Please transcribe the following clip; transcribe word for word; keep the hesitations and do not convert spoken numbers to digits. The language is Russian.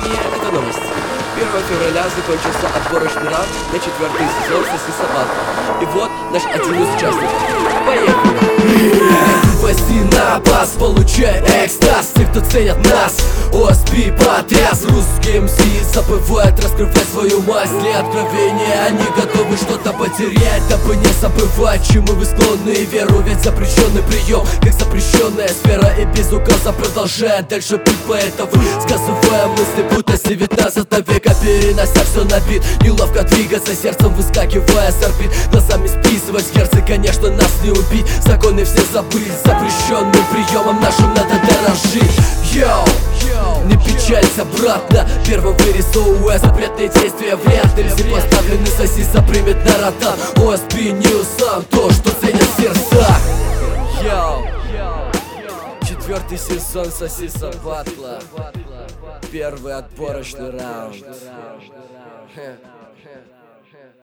Внимание, это новость. первого февраля закончился отборочный раунд на четвертый сезон «Соси собаку». И вот наш один из участников. Поехали! Возди на бас, получай экстаз. Те, кто ценят нас, о эс пи потряс. Русские эм си забывают раскрывать свою масть. Для откровения они готовы что-то потерять, дабы не забывать, чему вы склонны и веру. Ведь запрещенный прием, как запрещенная сфера, и без указа продолжает дальше путь поэтов, сказывая мысли, будто с девятнадцатого века, перенося все на бит. Неловко двигаться, сердцем выскакивая с орбит. Глазами списывать герцы, конечно, нас не убить. Законы все забыть, запрещенным приемом нашим надо дорожить. Йоу, не печалься, обратно. Первым вырисовывая запретные действия, вряд ли все поставлены сосиса примет народа. о эс пи Ньюс, то, что ценят в сердцах. Йоу, четвертый сезон «Сосиса батла». Первый отборочный раунд.